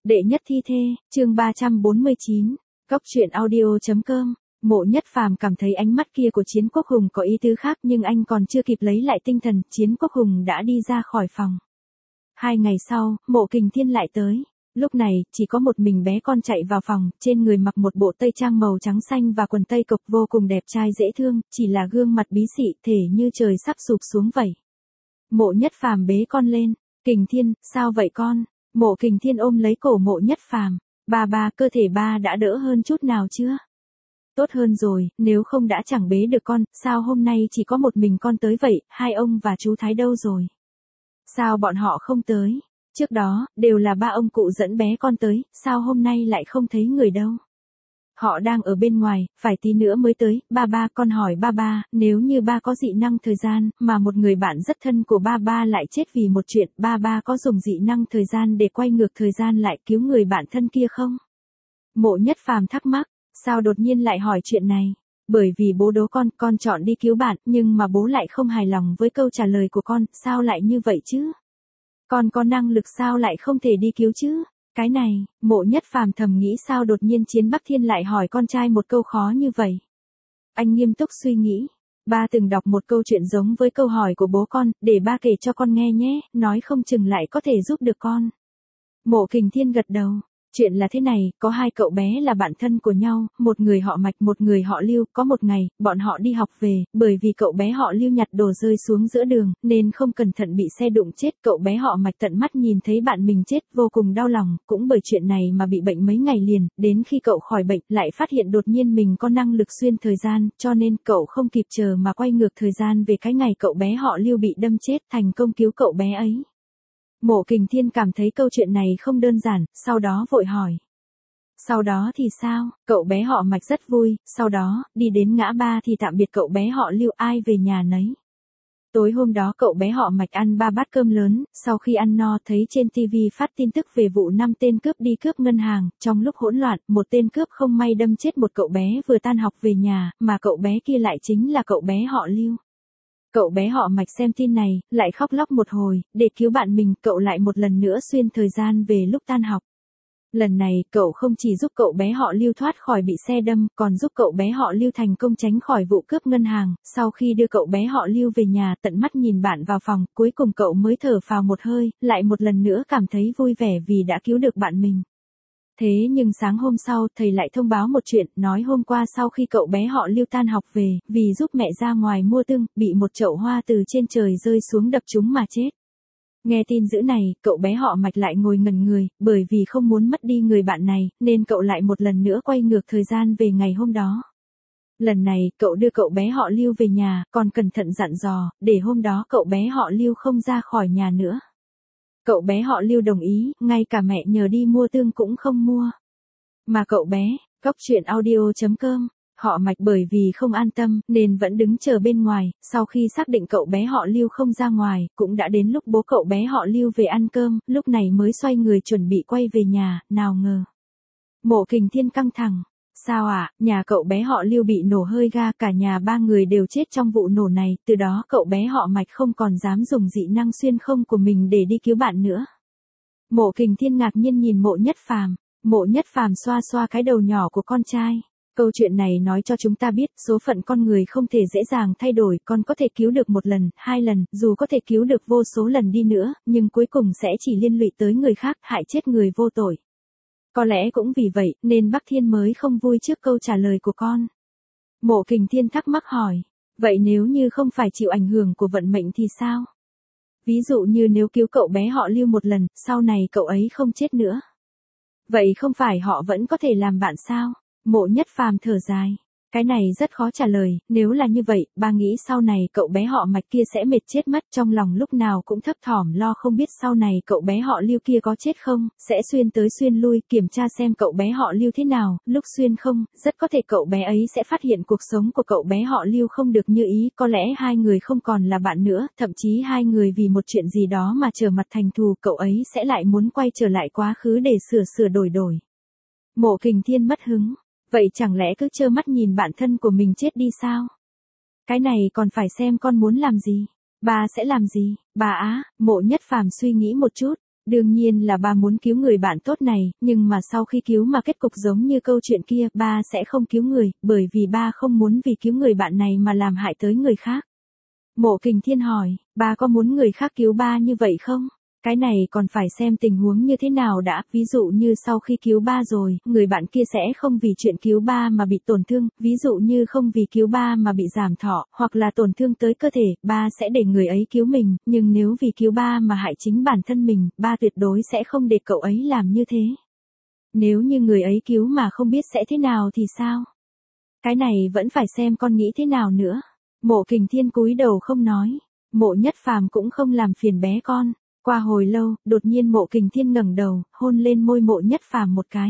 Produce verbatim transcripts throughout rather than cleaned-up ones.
Đệ nhất thi thê, chương ba trăm bốn mươi chín, Cóc truyện audio.com. Mộ Nhất Phàm cảm thấy ánh mắt kia của Chiến Quốc Hùng có ý tứ khác, nhưng anh còn chưa kịp lấy lại tinh thần, Chiến Quốc Hùng đã đi ra khỏi phòng. Hai ngày sau, Mộ Kình Thiên lại tới. Lúc này, chỉ có một mình bé con chạy vào phòng, trên người mặc một bộ tây trang màu trắng xanh và quần tây cộc vô cùng đẹp trai dễ thương, chỉ là gương mặt bí xị, thể như trời sắp sụp xuống vậy. Mộ Nhất Phàm bế con lên. Kình Thiên, sao vậy con? Mộ Kình Thiên ôm lấy cổ Mộ Nhất Phàm. Ba ba, cơ thể ba đã đỡ hơn chút nào chưa? Tốt hơn rồi, nếu không đã chẳng bế được con, sao hôm nay chỉ có một mình con tới vậy, hai ông và chú Thái đâu rồi? Sao bọn họ không tới? Trước đó, đều là ba ông cụ dẫn bé con tới, sao hôm nay lại không thấy người đâu? Họ đang ở bên ngoài, phải tí nữa mới tới. Ba ba, con hỏi ba ba, nếu như ba có dị năng thời gian, mà một người bạn rất thân của ba ba lại chết vì một chuyện, ba ba có dùng dị năng thời gian để quay ngược thời gian lại cứu người bạn thân kia không? Mộ Nhất Phàm thắc mắc, sao đột nhiên lại hỏi chuyện này? Bởi vì bố đố con, con chọn đi cứu bạn, nhưng mà bố lại không hài lòng với câu trả lời của con, sao lại như vậy chứ? Con có năng lực sao lại không thể đi cứu chứ? Cái này, Mộ Nhất Phàm thầm nghĩ sao đột nhiên Chiến Bắc Thiên lại hỏi con trai một câu khó như vậy. Anh nghiêm túc suy nghĩ. Ba từng đọc một câu chuyện giống với câu hỏi của bố con, để ba kể cho con nghe nhé, nói không chừng lại có thể giúp được con. Mộ Kình Thiên gật đầu. Chuyện là thế này, có hai cậu bé là bạn thân của nhau, một người họ Mạch một người họ Lưu, có một ngày, bọn họ đi học về, bởi vì cậu bé họ Lưu nhặt đồ rơi xuống giữa đường, nên không cẩn thận bị xe đụng chết, cậu bé họ Mạch tận mắt nhìn thấy bạn mình chết, vô cùng đau lòng, cũng bởi chuyện này mà bị bệnh mấy ngày liền, đến khi cậu khỏi bệnh, lại phát hiện đột nhiên mình có năng lực xuyên thời gian, cho nên cậu không kịp chờ mà quay ngược thời gian về cái ngày cậu bé họ Lưu bị đâm chết, thành công cứu cậu bé ấy. Mộ Kình Thiên cảm thấy câu chuyện này không đơn giản, sau đó vội hỏi. Sau đó thì sao? Cậu bé họ Mạch rất vui, sau đó, đi đến ngã ba thì tạm biệt cậu bé họ Lưu, ai về nhà nấy. Tối hôm đó cậu bé họ Mạch ăn ba bát cơm lớn, sau khi ăn no thấy trên ti vi phát tin tức về vụ năm tên cướp đi cướp ngân hàng, trong lúc hỗn loạn, một tên cướp không may đâm chết một cậu bé vừa tan học về nhà, mà cậu bé kia lại chính là cậu bé họ Lưu. Cậu bé họ Mạch xem tin này, lại khóc lóc một hồi, để cứu bạn mình, cậu lại một lần nữa xuyên thời gian về lúc tan học. Lần này, cậu không chỉ giúp cậu bé họ Lưu thoát khỏi bị xe đâm, còn giúp cậu bé họ Lưu thành công tránh khỏi vụ cướp ngân hàng, sau khi đưa cậu bé họ Lưu về nhà, tận mắt nhìn bạn vào phòng, cuối cùng cậu mới thở phào một hơi, lại một lần nữa cảm thấy vui vẻ vì đã cứu được bạn mình. Thế nhưng sáng hôm sau, thầy lại thông báo một chuyện, nói hôm qua sau khi cậu bé họ Lưu tan học về, vì giúp mẹ ra ngoài mua tương, bị một chậu hoa từ trên trời rơi xuống đập trúng mà chết. Nghe tin dữ này, cậu bé họ Mạch lại ngồi ngẩn người, bởi vì không muốn mất đi người bạn này, nên cậu lại một lần nữa quay ngược thời gian về ngày hôm đó. Lần này, cậu đưa cậu bé họ Lưu về nhà, còn cẩn thận dặn dò, để hôm đó cậu bé họ Lưu không ra khỏi nhà nữa. Cậu bé họ Lưu đồng ý, ngay cả mẹ nhờ đi mua tương cũng không mua. Mà cậu bé, Cóc truyện audio.com, họ Mạch bởi vì không an tâm, nên vẫn đứng chờ bên ngoài, sau khi xác định cậu bé họ Lưu không ra ngoài, cũng đã đến lúc bố cậu bé họ Lưu về ăn cơm, lúc này mới xoay người chuẩn bị quay về nhà, nào ngờ. Mộ Kình Thiên căng thẳng. Sao ạ, à, nhà cậu bé họ Lưu bị nổ hơi ga, cả nhà ba người đều chết trong vụ nổ này, từ đó cậu bé họ Mạch không còn dám dùng dị năng xuyên không của mình để đi cứu bạn nữa. Mộ Kình Thiên ngạc nhiên nhìn Mộ Nhất Phàm, Mộ Nhất Phàm xoa xoa cái đầu nhỏ của con trai. Câu chuyện này nói cho chúng ta biết, số phận con người không thể dễ dàng thay đổi, con có thể cứu được một lần, hai lần, dù có thể cứu được vô số lần đi nữa, nhưng cuối cùng sẽ chỉ liên lụy tới người khác, hại chết người vô tội. Có lẽ cũng vì vậy, nên Bắc Thiên mới không vui trước câu trả lời của con. Mộ Kình Thiên thắc mắc hỏi, vậy nếu như không phải chịu ảnh hưởng của vận mệnh thì sao? Ví dụ như nếu cứu cậu bé họ Lưu một lần, sau này cậu ấy không chết nữa. Vậy không phải họ vẫn có thể làm bạn sao? Mộ Nhất Phàm thở dài. Cái này rất khó trả lời, nếu là như vậy, ba nghĩ sau này cậu bé họ Mạch kia sẽ mệt chết mất, trong lòng lúc nào cũng thấp thỏm lo không biết sau này cậu bé họ Lưu kia có chết không, sẽ xuyên tới xuyên lui, kiểm tra xem cậu bé họ Lưu thế nào, lúc xuyên không, rất có thể cậu bé ấy sẽ phát hiện cuộc sống của cậu bé họ Lưu không được như ý, có lẽ hai người không còn là bạn nữa, thậm chí hai người vì một chuyện gì đó mà trở mặt thành thù, cậu ấy sẽ lại muốn quay trở lại quá khứ để sửa sửa đổi đổi. Mộ Kình Thiên mất hứng. Vậy chẳng lẽ cứ trơ mắt nhìn bạn thân của mình chết đi sao? Cái này còn phải xem con muốn làm gì. Bà sẽ làm gì? Bà á, Mộ Nhất Phàm suy nghĩ một chút. Đương nhiên là ba muốn cứu người bạn tốt này, nhưng mà sau khi cứu mà kết cục giống như câu chuyện kia, ba sẽ không cứu người, bởi vì ba không muốn vì cứu người bạn này mà làm hại tới người khác. Mộ Kình Thiên hỏi, ba có muốn người khác cứu ba như vậy không? Cái này còn phải xem tình huống như thế nào đã, ví dụ như sau khi cứu ba rồi, người bạn kia sẽ không vì chuyện cứu ba mà bị tổn thương, ví dụ như không vì cứu ba mà bị giảm thọ, hoặc là tổn thương tới cơ thể, ba sẽ để người ấy cứu mình, nhưng nếu vì cứu ba mà hại chính bản thân mình, ba tuyệt đối sẽ không để cậu ấy làm như thế. Nếu như người ấy cứu mà không biết sẽ thế nào thì sao? Cái này vẫn phải xem con nghĩ thế nào nữa. Mộ Kình Thiên cúi đầu không nói, Mộ Nhất Phàm cũng không làm phiền bé con. Qua hồi lâu, đột nhiên Mộ Kình Thiên ngẩng đầu, hôn lên môi Mộ Nhất Phàm một cái.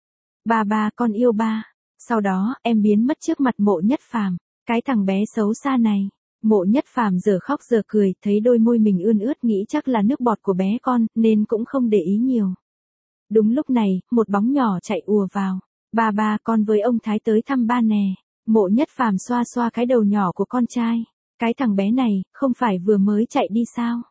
Ba ba, con yêu ba. Sau đó, em biến mất trước mặt Mộ Nhất Phàm. Cái thằng bé xấu xa này. Mộ Nhất Phàm giờ khóc giờ cười, thấy đôi môi mình ươn ướt nghĩ chắc là nước bọt của bé con, nên cũng không để ý nhiều. Đúng lúc này, một bóng nhỏ chạy ùa vào. Ba ba, con với ông Thái tới thăm ba nè. Mộ Nhất Phàm xoa xoa cái đầu nhỏ của con trai. Cái thằng bé này, không phải vừa mới chạy đi sao?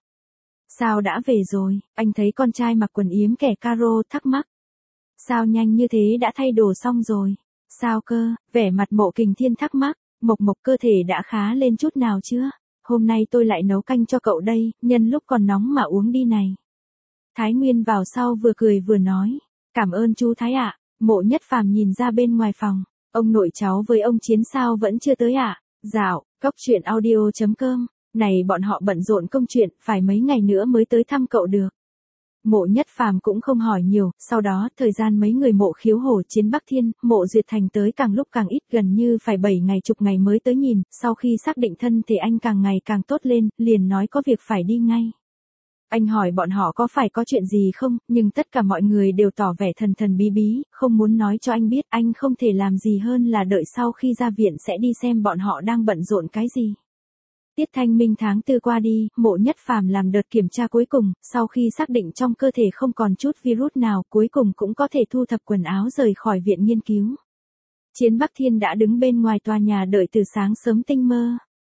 Sao đã về rồi? Anh thấy con trai mặc quần yếm kẻ caro, thắc mắc. Sao nhanh như thế đã thay đồ xong rồi? Sao cơ? Vẻ mặt Mộ Kình Thiên thắc mắc. Mộc Mộc cơ thể đã khá lên chút nào chưa? Hôm nay tôi lại nấu canh cho cậu đây, nhân lúc còn nóng mà uống đi này. Thái Nguyên vào sau vừa cười vừa nói. Cảm ơn chú Thái ạ. Mộ Nhất Phàm nhìn ra bên ngoài phòng. Ông nội cháu với ông Chiến sao vẫn chưa tới ạ? À? Dạo, cốc truyện audio chấm com. Này bọn họ bận rộn công chuyện, phải mấy ngày nữa mới tới thăm cậu được. Mộ Nhất Phàm cũng không hỏi nhiều, sau đó thời gian mấy người Mộ Khiếu Hổ, Chiến Bắc Thiên, Mộ Duyệt Thành tới càng lúc càng ít, gần như phải bảy ngày chục ngày mới tới nhìn, sau khi xác định thân thì anh càng ngày càng tốt lên, liền nói có việc phải đi ngay. Anh hỏi bọn họ có phải có chuyện gì không, nhưng tất cả mọi người đều tỏ vẻ thần thần bí bí, không muốn nói cho anh biết, anh không thể làm gì hơn là đợi sau khi ra viện sẽ đi xem bọn họ đang bận rộn cái gì. Tiết Thanh Minh tháng tư qua đi, Mộ Nhất Phàm làm đợt kiểm tra cuối cùng, sau khi xác định trong cơ thể không còn chút virus nào, cuối cùng cũng có thể thu thập quần áo rời khỏi viện nghiên cứu. Chiến Bắc Thiên đã đứng bên ngoài tòa nhà đợi từ sáng sớm tinh mơ.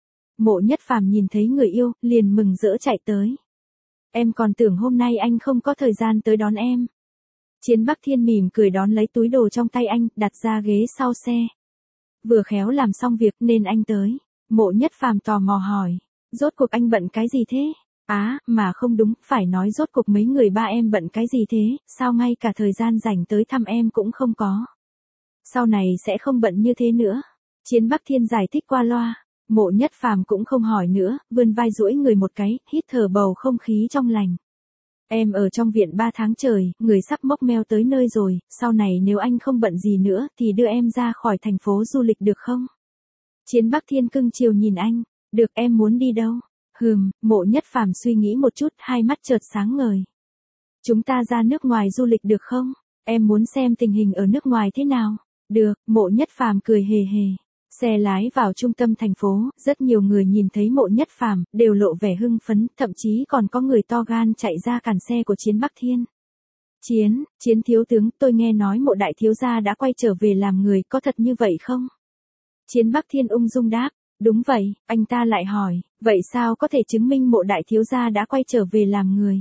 Mộ Nhất Phàm nhìn thấy người yêu, liền mừng rỡ chạy tới. Em còn tưởng hôm nay anh không có thời gian tới đón em. Chiến Bắc Thiên mỉm cười đón lấy túi đồ trong tay anh, đặt ra ghế sau xe. Vừa khéo làm xong việc nên anh tới. Mộ Nhất Phàm tò mò hỏi, rốt cuộc anh bận cái gì thế? Á, à, mà không đúng, phải nói rốt cuộc mấy người ba em bận cái gì thế, sao ngay cả thời gian rảnh tới thăm em cũng không có. Sau này sẽ không bận như thế nữa. Chiến Bắc Thiên giải thích qua loa. Mộ Nhất Phàm cũng không hỏi nữa, vươn vai duỗi người một cái, hít thở bầu không khí trong lành. Em ở trong viện ba tháng trời, người sắp móc meo tới nơi rồi, sau này nếu anh không bận gì nữa thì đưa em ra khỏi thành phố du lịch được không? Chiến Bắc Thiên cưng chiều nhìn anh, được, em muốn đi đâu? Hừm, Mộ Nhất Phàm suy nghĩ một chút, hai mắt chợt sáng ngời. Chúng ta ra nước ngoài du lịch được không? Em muốn xem tình hình ở nước ngoài thế nào? Được, Mộ Nhất Phàm cười hề hề. Xe lái vào trung tâm thành phố, rất nhiều người nhìn thấy Mộ Nhất Phàm đều lộ vẻ hưng phấn, thậm chí còn có người to gan chạy ra cản xe của Chiến Bắc Thiên. Chiến, Chiến thiếu tướng, tôi nghe nói Mộ đại thiếu gia đã quay trở về làm người, có thật như vậy không? Chiến Bắc Thiên ung dung đáp, đúng vậy. Anh ta lại hỏi, vậy sao có thể chứng minh Mộ đại thiếu gia đã quay trở về làm người?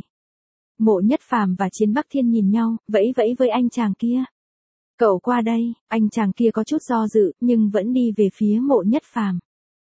Mộ Nhất Phàm và Chiến Bắc Thiên nhìn nhau, vẫy vẫy với anh chàng kia. Cậu qua đây. Anh chàng kia có chút do dự, nhưng vẫn đi về phía Mộ Nhất Phàm.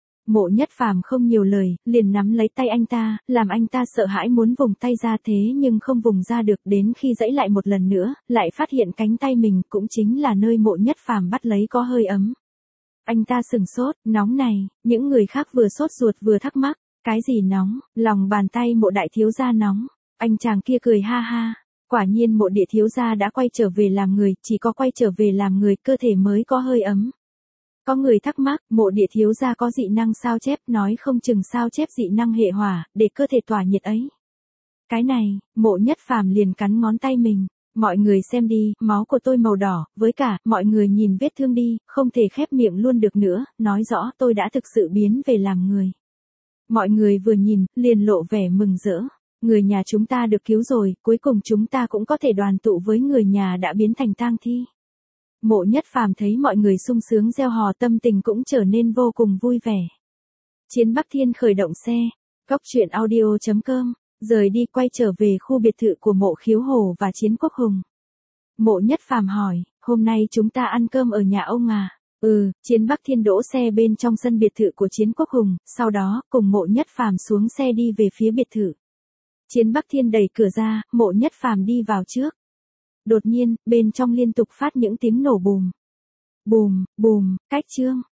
Mộ Nhất Phàm không nhiều lời, liền nắm lấy tay anh ta, làm anh ta sợ hãi muốn vùng tay ra thế nhưng không vùng ra được, đến khi giãy lại một lần nữa, lại phát hiện cánh tay mình cũng chính là nơi Mộ Nhất Phàm bắt lấy có hơi ấm. Anh ta sừng sốt, nóng này, những người khác vừa sốt ruột vừa thắc mắc, cái gì nóng, lòng bàn tay Mộ đại thiếu gia nóng. Anh chàng kia cười ha ha. Quả nhiên Mộ địa thiếu gia đã quay trở về làm người, chỉ có quay trở về làm người cơ thể mới có hơi ấm. Có người thắc mắc, Mộ địa thiếu gia có dị năng sao chép, nói không chừng sao chép dị năng hệ hỏa, để cơ thể tỏa nhiệt ấy. Cái này, Mộ Nhất Phàm liền cắn ngón tay mình. Mọi người xem đi, máu của tôi màu đỏ, với cả, mọi người nhìn vết thương đi, không thể khép miệng luôn được nữa, nói rõ tôi đã thực sự biến về làm người. Mọi người vừa nhìn, liền lộ vẻ mừng rỡ. Người nhà chúng ta được cứu rồi, cuối cùng chúng ta cũng có thể đoàn tụ với người nhà đã biến thành tang thi. Mộ Nhất Phàm thấy mọi người sung sướng reo hò, tâm tình cũng trở nên vô cùng vui vẻ. Chiến Bắc Thiên khởi động xe. Cốc truyện audio chấm com Rời đi quay trở về khu biệt thự của Mộ Khiếu Hồ và Chiến Quốc Hùng. Mộ Nhất Phàm hỏi, hôm nay chúng ta ăn cơm ở nhà ông à? Ừ, Chiến Bắc Thiên đỗ xe bên trong sân biệt thự của Chiến Quốc Hùng, sau đó, cùng Mộ Nhất Phàm xuống xe đi về phía biệt thự. Chiến Bắc Thiên đẩy cửa ra, Mộ Nhất Phàm đi vào trước. Đột nhiên, bên trong liên tục phát những tiếng nổ bùm. Bùm, bùm, cách chương.